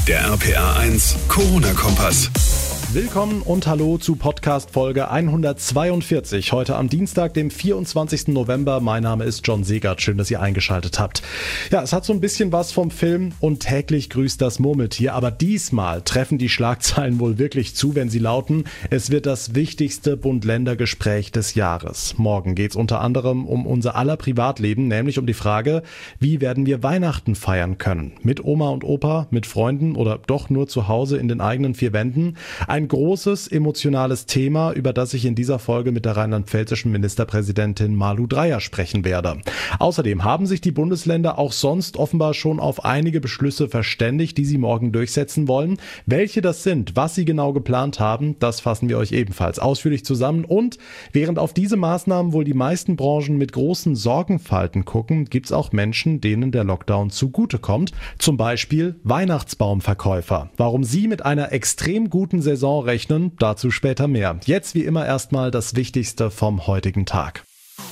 Der RPA 1 Corona-Kompass. Willkommen und hallo zu Podcast Folge 142, heute am Dienstag, dem 24. November. Mein Name ist John Segert, schön, dass ihr eingeschaltet habt. Ja, es hat so ein bisschen was vom Film und täglich grüßt das Murmeltier, aber diesmal treffen die Schlagzeilen wohl wirklich zu, wenn sie lauten, es wird das wichtigste Bund-Länder-Gespräch des Jahres. Morgen geht's unter anderem um unser aller Privatleben, nämlich um die Frage, wie werden wir Weihnachten feiern können? Mit Oma und Opa, mit Freunden oder doch nur zu Hause in den eigenen vier Wänden? Ein großes emotionales Thema, über das ich in dieser Folge mit der rheinland-pfälzischen Ministerpräsidentin Malu Dreyer sprechen werde. Außerdem haben sich die Bundesländer auch sonst offenbar schon auf einige Beschlüsse verständigt, die sie morgen durchsetzen wollen. Welche das sind, was sie genau geplant haben, das fassen wir euch ebenfalls ausführlich zusammen. Und während auf diese Maßnahmen wohl die meisten Branchen mit großen Sorgenfalten gucken, gibt es auch Menschen, denen der Lockdown zugutekommt. Zum Beispiel Weihnachtsbaumverkäufer. Warum sie mit einer extrem guten Saison rechnen, dazu später mehr. Jetzt wie immer erstmal das Wichtigste vom heutigen Tag.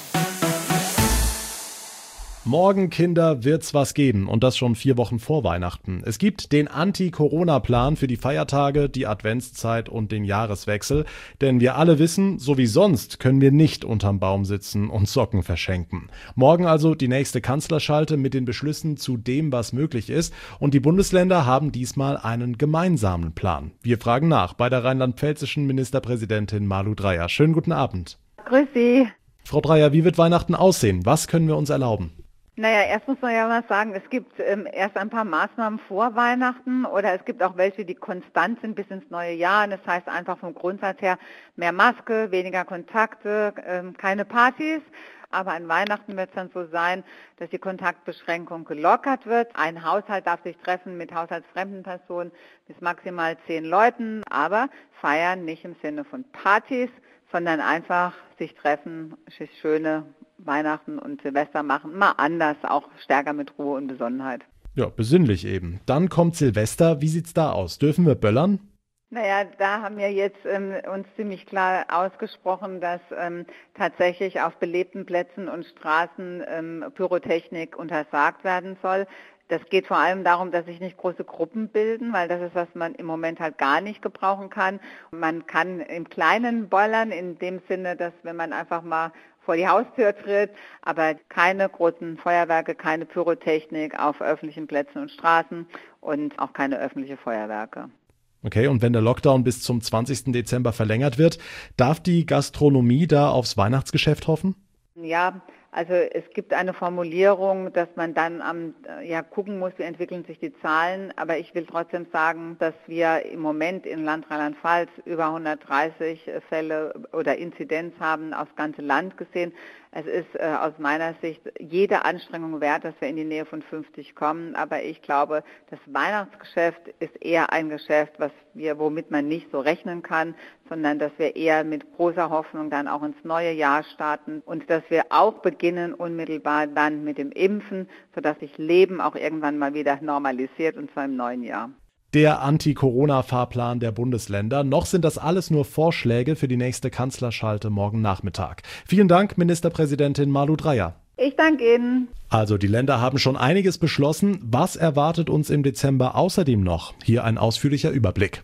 Morgen, Kinder, wird's was geben und das schon 4 Wochen vor Weihnachten. Es gibt den Anti-Corona-Plan für die Feiertage, die Adventszeit und den Jahreswechsel. Denn wir alle wissen, so wie sonst können wir nicht unterm Baum sitzen und Socken verschenken. Morgen also die nächste Kanzlerschalte mit den Beschlüssen zu dem, was möglich ist. Und die Bundesländer haben diesmal einen gemeinsamen Plan. Wir fragen nach bei der rheinland-pfälzischen Ministerpräsidentin Malu Dreyer. Schönen guten Abend. Grüß Sie. Frau Dreyer, wie wird Weihnachten aussehen? Was können wir uns erlauben? Naja, erst muss man ja mal sagen, es gibt erst ein paar Maßnahmen vor Weihnachten oder es gibt auch welche, die konstant sind bis ins neue Jahr. Und das heißt einfach vom Grundsatz her mehr Maske, weniger Kontakte, keine Partys. Aber an Weihnachten wird es dann so sein, dass die Kontaktbeschränkung gelockert wird. Ein Haushalt darf sich treffen mit haushaltsfremden Personen bis maximal 10 Leuten, aber feiern nicht im Sinne von Partys, sondern einfach sich treffen, schöne Weihnachten und Silvester machen, mal anders, auch stärker mit Ruhe und Besonnenheit. Ja, besinnlich eben. Dann kommt Silvester. Wie sieht's da aus? Dürfen wir böllern? Naja, da haben wir jetzt uns ziemlich klar ausgesprochen, dass tatsächlich auf belebten Plätzen und Straßen Pyrotechnik untersagt werden soll. Das geht vor allem darum, dass sich nicht große Gruppen bilden, weil das ist, was man im Moment halt gar nicht gebrauchen kann. Man kann im Kleinen böllern, in dem Sinne, dass wenn man einfach mal vor die Haustür tritt, aber keine großen Feuerwerke, keine Pyrotechnik auf öffentlichen Plätzen und Straßen und auch keine öffentliche Feuerwerke. Okay, und wenn der Lockdown bis zum 20. Dezember verlängert wird, darf die Gastronomie da aufs Weihnachtsgeschäft hoffen? Ja, also es gibt eine Formulierung, dass man dann gucken muss, wie entwickeln sich die Zahlen. Aber ich will trotzdem sagen, dass wir im Moment in Land Rheinland-Pfalz über 130 Fälle oder Inzidenz haben aufs ganze Land gesehen. Es ist aus meiner Sicht jede Anstrengung wert, dass wir in die Nähe von 50 kommen. Aber ich glaube, das Weihnachtsgeschäft ist eher ein Geschäft, womit man nicht so rechnen kann, sondern dass wir eher mit großer Hoffnung dann auch ins neue Jahr starten und dass wir auch beginnen unmittelbar dann mit dem Impfen, sodass sich Leben auch irgendwann mal wieder normalisiert und zwar im neuen Jahr. Der Anti-Corona-Fahrplan der Bundesländer. Noch sind das alles nur Vorschläge für die nächste Kanzlerschalte morgen Nachmittag. Vielen Dank, Ministerpräsidentin Malu Dreyer. Ich danke Ihnen. Also die Länder haben schon einiges beschlossen. Was erwartet uns im Dezember außerdem noch? Hier ein ausführlicher Überblick.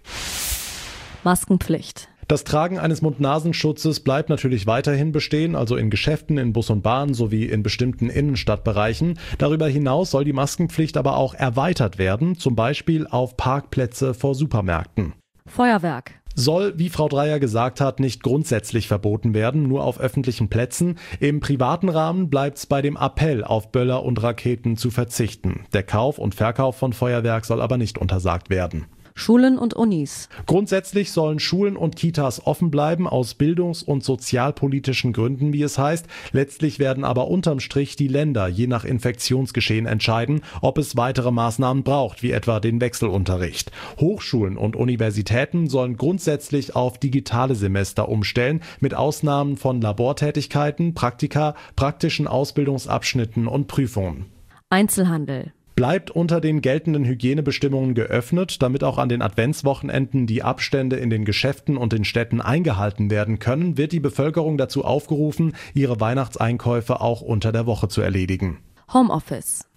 Maskenpflicht. Das Tragen eines Mund-Nasenschutzes bleibt natürlich weiterhin bestehen, also in Geschäften, in Bus und Bahn sowie in bestimmten Innenstadtbereichen. Darüber hinaus soll die Maskenpflicht aber auch erweitert werden, zum Beispiel auf Parkplätze vor Supermärkten. Feuerwerk. Soll, wie Frau Dreyer gesagt hat, nicht grundsätzlich verboten werden, nur auf öffentlichen Plätzen. Im privaten Rahmen bleibt's bei dem Appell, auf Böller und Raketen zu verzichten. Der Kauf und Verkauf von Feuerwerk soll aber nicht untersagt werden. Schulen und Unis. Grundsätzlich sollen Schulen und Kitas offen bleiben, aus bildungs- und sozialpolitischen Gründen, wie es heißt. Letztlich werden aber unterm Strich die Länder je nach Infektionsgeschehen entscheiden, ob es weitere Maßnahmen braucht, wie etwa den Wechselunterricht. Hochschulen und Universitäten sollen grundsätzlich auf digitale Semester umstellen, mit Ausnahmen von Labortätigkeiten, Praktika, praktischen Ausbildungsabschnitten und Prüfungen. Einzelhandel. Bleibt unter den geltenden Hygienebestimmungen geöffnet, damit auch an den Adventswochenenden die Abstände in den Geschäften und den Städten eingehalten werden können, wird die Bevölkerung dazu aufgerufen, ihre Weihnachtseinkäufe auch unter der Woche zu erledigen. Homeoffice.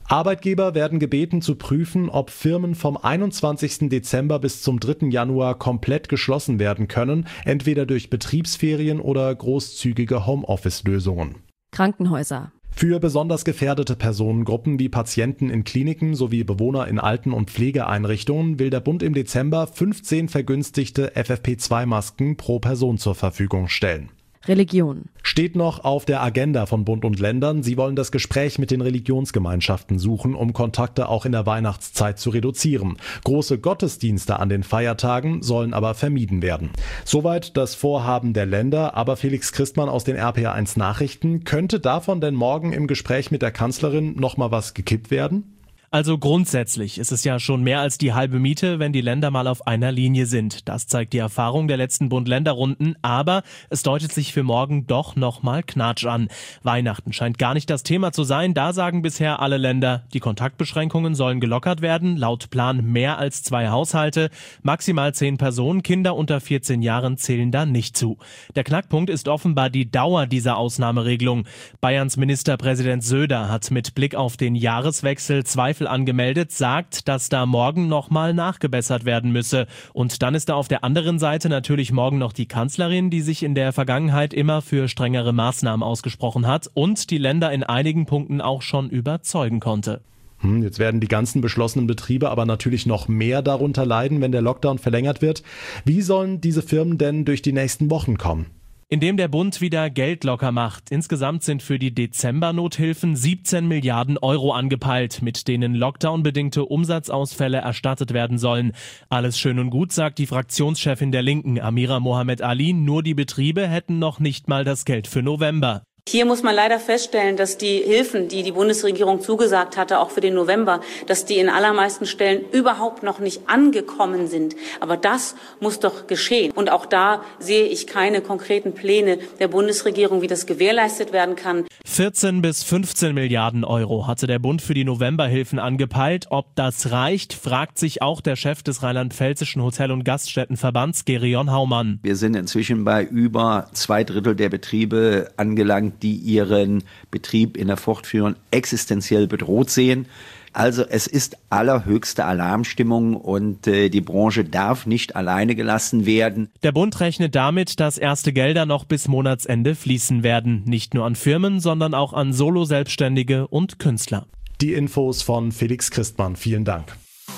Arbeitgeber werden gebeten zu prüfen, ob Firmen vom 21. Dezember bis zum 3. Januar komplett geschlossen werden können, entweder durch Betriebsferien oder großzügige Homeoffice-Lösungen. Krankenhäuser. Für besonders gefährdete Personengruppen wie Patienten in Kliniken sowie Bewohner in Alten- und Pflegeeinrichtungen will der Bund im Dezember 15 vergünstigte FFP2-Masken pro Person zur Verfügung stellen. Religion. Steht noch auf der Agenda von Bund und Ländern. Sie wollen das Gespräch mit den Religionsgemeinschaften suchen, um Kontakte auch in der Weihnachtszeit zu reduzieren. Große Gottesdienste an den Feiertagen sollen aber vermieden werden. Soweit das Vorhaben der Länder. Aber Felix Christmann aus den RPA1 Nachrichten, könnte davon denn morgen im Gespräch mit der Kanzlerin noch mal was gekippt werden? Also grundsätzlich ist es ja schon mehr als die halbe Miete, wenn die Länder mal auf einer Linie sind. Das zeigt die Erfahrung der letzten Bund-Länder-Runden. Aber es deutet sich für morgen doch nochmal Knatsch an. Weihnachten scheint gar nicht das Thema zu sein. Da sagen bisher alle Länder, die Kontaktbeschränkungen sollen gelockert werden. Laut Plan mehr als 2 Haushalte. Maximal 10 Personen, Kinder unter 14 Jahren zählen da nicht zu. Der Knackpunkt ist offenbar die Dauer dieser Ausnahmeregelung. Bayerns Ministerpräsident Söder hat mit Blick auf den Jahreswechsel Zweifel angemeldet, sagt, dass da morgen nochmal nachgebessert werden müsse. Und dann ist da auf der anderen Seite natürlich morgen noch die Kanzlerin, die sich in der Vergangenheit immer für strengere Maßnahmen ausgesprochen hat und die Länder in einigen Punkten auch schon überzeugen konnte. Jetzt werden die ganzen beschlossenen Betriebe aber natürlich noch mehr darunter leiden, wenn der Lockdown verlängert wird. Wie sollen diese Firmen denn durch die nächsten Wochen kommen? Indem der Bund wieder Geld locker macht. Insgesamt sind für die Dezember-Nothilfen 17 Milliarden Euro angepeilt, mit denen Lockdown-bedingte Umsatzausfälle erstattet werden sollen. Alles schön und gut, sagt die Fraktionschefin der Linken, Amira Mohamed Ali, nur die Betriebe hätten noch nicht mal das Geld für November. Hier muss man leider feststellen, dass die Hilfen, die die Bundesregierung zugesagt hatte, auch für den November, dass die in allermeisten Stellen überhaupt noch nicht angekommen sind. Aber das muss doch geschehen. Und auch da sehe ich keine konkreten Pläne der Bundesregierung, wie das gewährleistet werden kann. 14 bis 15 Milliarden Euro hatte der Bund für die Novemberhilfen angepeilt. Ob das reicht, fragt sich auch der Chef des Rheinland-Pfälzischen Hotel- und Gaststättenverbands, Gerion Haumann. Wir sind inzwischen bei über 2/3 der Betriebe angelangt, die ihren Betrieb in der Fortführung existenziell bedroht sehen. Also es ist allerhöchste Alarmstimmung und die Branche darf nicht alleine gelassen werden. Der Bund rechnet damit, dass erste Gelder noch bis Monatsende fließen werden. Nicht nur an Firmen, sondern auch an Solo-Selbstständige und Künstler. Die Infos von Felix Christmann. Vielen Dank.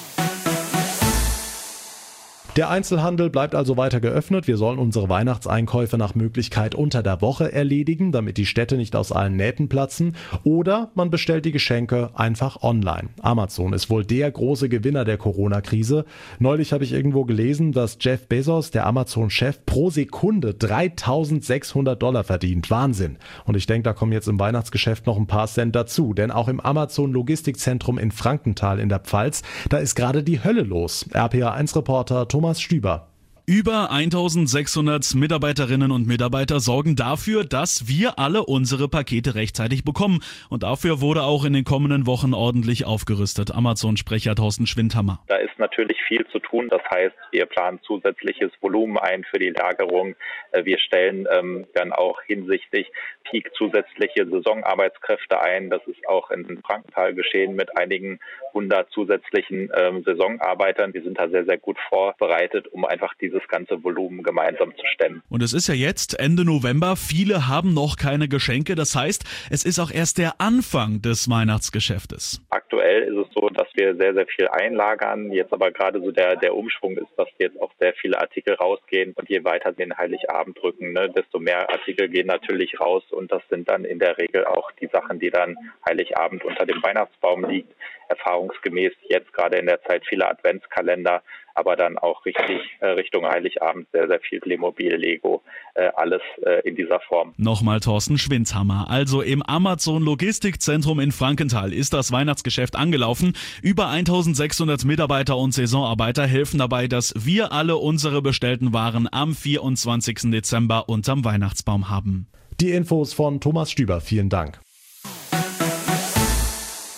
Der Einzelhandel bleibt also weiter geöffnet. Wir sollen unsere Weihnachtseinkäufe nach Möglichkeit unter der Woche erledigen, damit die Städte nicht aus allen Nähten platzen. Oder man bestellt die Geschenke einfach online. Amazon ist wohl der große Gewinner der Corona-Krise. Neulich habe ich irgendwo gelesen, dass Jeff Bezos, der Amazon-Chef, pro Sekunde $3.600 verdient. Wahnsinn. Und ich denke, da kommen jetzt im Weihnachtsgeschäft noch ein paar Cent dazu. Denn auch im Amazon-Logistikzentrum in Frankenthal in der Pfalz, da ist gerade die Hölle los. RPA1-Reporter Thomas Stüber. Über 1600 Mitarbeiterinnen und Mitarbeiter sorgen dafür, dass wir alle unsere Pakete rechtzeitig bekommen. Und dafür wurde auch in den kommenden Wochen ordentlich aufgerüstet. Amazon-Sprecher Thorsten Schwindhammer. Da ist natürlich viel zu tun. Das heißt, wir planen zusätzliches Volumen ein für die Lagerung. Wir stellen dann auch hinsichtlich Peak zusätzliche Saisonarbeitskräfte ein. Das ist auch in Frankenthal geschehen mit einigen 100 zusätzlichen Saisonarbeitern. Wir sind da sehr, sehr gut vorbereitet, um einfach dieses ganze Volumen gemeinsam zu stemmen. Und es ist ja jetzt Ende November. Viele haben noch keine Geschenke. Das heißt, es ist auch erst der Anfang des Weihnachtsgeschäftes. Aktuell ist es so, dass wir sehr, sehr viel einlagern. Jetzt aber gerade so der Umschwung ist, dass jetzt auch sehr viele Artikel rausgehen. Und je weiter wir den Heiligabend drücken, desto mehr Artikel gehen natürlich raus. Und das sind dann in der Regel auch die Sachen, die dann Heiligabend unter dem Weihnachtsbaum liegen. Erfahrungsgemäß jetzt gerade in der Zeit viele Adventskalender, aber dann auch Richtung Heiligabend sehr, sehr viel Playmobil, Lego, alles in dieser Form. Nochmal Thorsten Schwindhammer. Also im Amazon-Logistikzentrum in Frankenthal ist das Weihnachtsgeschäft angelaufen. Über 1600 Mitarbeiter und Saisonarbeiter helfen dabei, dass wir alle unsere bestellten Waren am 24. Dezember unterm Weihnachtsbaum haben. Die Infos von Thomas Stüber. Vielen Dank.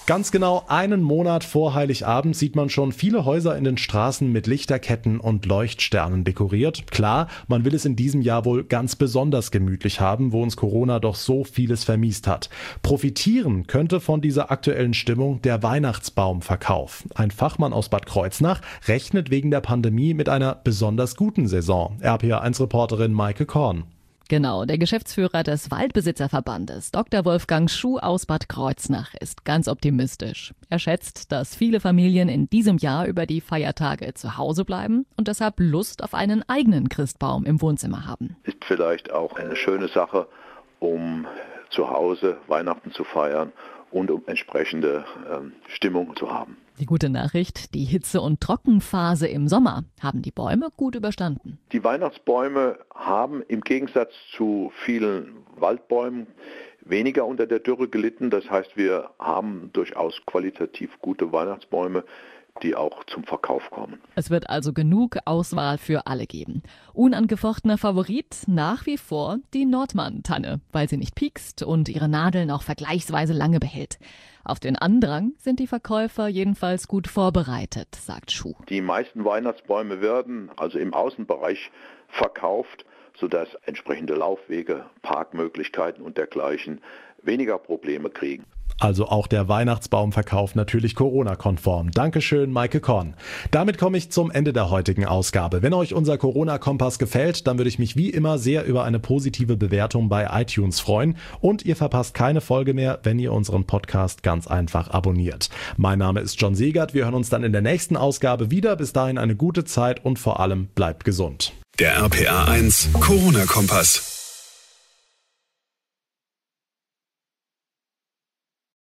Ganz genau einen Monat vor Heiligabend sieht man schon viele Häuser in den Straßen mit Lichterketten und Leuchtsternen dekoriert. Klar, man will es in diesem Jahr wohl ganz besonders gemütlich haben, wo uns Corona doch so vieles vermiest hat. Profitieren könnte von dieser aktuellen Stimmung der Weihnachtsbaumverkauf. Ein Fachmann aus Bad Kreuznach rechnet wegen der Pandemie mit einer besonders guten Saison. RPA1-Reporterin Maike Korn. Genau, der Geschäftsführer des Waldbesitzerverbandes, Dr. Wolfgang Schuh aus Bad Kreuznach, ist ganz optimistisch. Er schätzt, dass viele Familien in diesem Jahr über die Feiertage zu Hause bleiben und deshalb Lust auf einen eigenen Christbaum im Wohnzimmer haben. Ist vielleicht auch eine schöne Sache, um zu Hause Weihnachten zu feiern und um entsprechende Stimmung zu haben. Die gute Nachricht, die Hitze- und Trockenphase im Sommer haben die Bäume gut überstanden. Die Weihnachtsbäume haben im Gegensatz zu vielen Waldbäumen weniger unter der Dürre gelitten. Das heißt, wir haben durchaus qualitativ gute Weihnachtsbäume, die auch zum Verkauf kommen. Es wird also genug Auswahl für alle geben. Unangefochtener Favorit nach wie vor die Nordmann-Tanne, weil sie nicht piekst und ihre Nadeln auch vergleichsweise lange behält. Auf den Andrang sind die Verkäufer jedenfalls gut vorbereitet, sagt Schuh. Die meisten Weihnachtsbäume werden also im Außenbereich verkauft, sodass entsprechende Laufwege, Parkmöglichkeiten und dergleichen weniger Probleme kriegen. Also auch der Weihnachtsbaumverkauf natürlich Corona-konform. Dankeschön, Maike Korn. Damit komme ich zum Ende der heutigen Ausgabe. Wenn euch unser Corona-Kompass gefällt, dann würde ich mich wie immer sehr über eine positive Bewertung bei iTunes freuen. Und ihr verpasst keine Folge mehr, wenn ihr unseren Podcast ganz einfach abonniert. Mein Name ist John Segert. Wir hören uns dann in der nächsten Ausgabe wieder. Bis dahin eine gute Zeit und vor allem bleibt gesund. Der RPA1 Corona-Kompass.